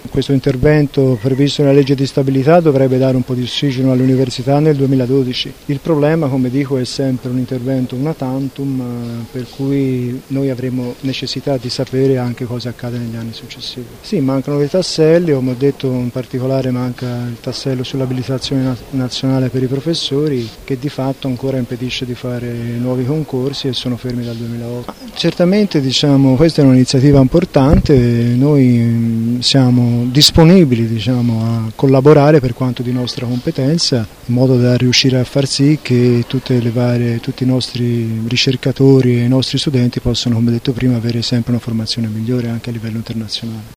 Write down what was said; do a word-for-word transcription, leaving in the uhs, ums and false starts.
Questo intervento previsto nella legge di stabilità dovrebbe dare un po' di ossigeno alle università nel duemiladodici. Il problema, come dico, è sempre un intervento una tantum, per cui noi avremo necessità di sapere anche cosa accade negli anni successivi. Sì, mancano dei tasselli, come ho detto in particolare manca il tassello sull'abilitazione nazionale per i professori, che di fatto ancora impedisce di fare nuovi concorsi e sono fermi dal duemilaotto. Certamente, diciamo, questa è un'iniziativa importante, noi siamo disponibili, diciamo, a collaborare per quanto di nostra competenza, in modo da riuscire a far sì che tutte le varie, tutti i nostri ricercatori e i nostri studenti possano, come detto prima, avere sempre una formazione migliore anche a livello internazionale.